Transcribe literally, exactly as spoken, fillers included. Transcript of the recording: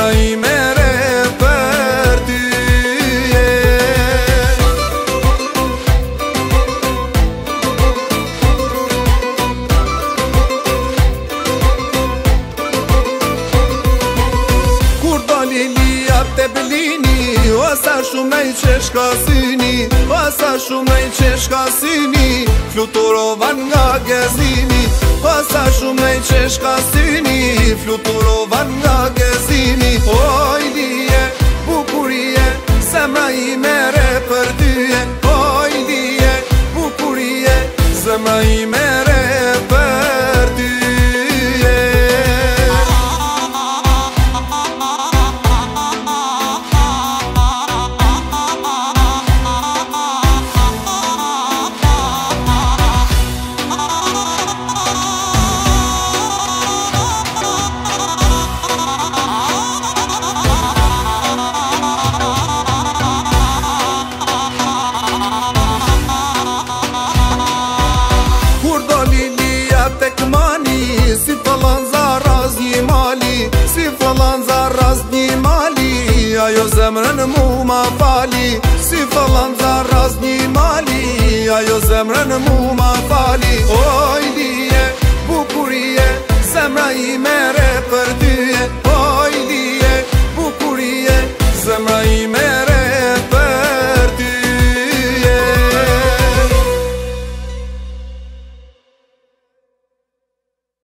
zemra ime re për ty je. Kur dali lia te blini, o sa shumë i qeshka syni, o sa shumë i qeshka syni, fluturovan nga gezimi. O sa shumë i qeshka syni, fluturovan nga gezimi. Oj lije, bukurie, zemra ime re për ty je. Oj lije, bukurie, zemra ime re për ty je. Si falan zaraz një mali, si falan zaraz një mali, ajo zemrën mu ma fali. Si falan zaraz një mali, ajo zemrën mu ma fali. Oj lije, bukurie, zemra ime re për ty je.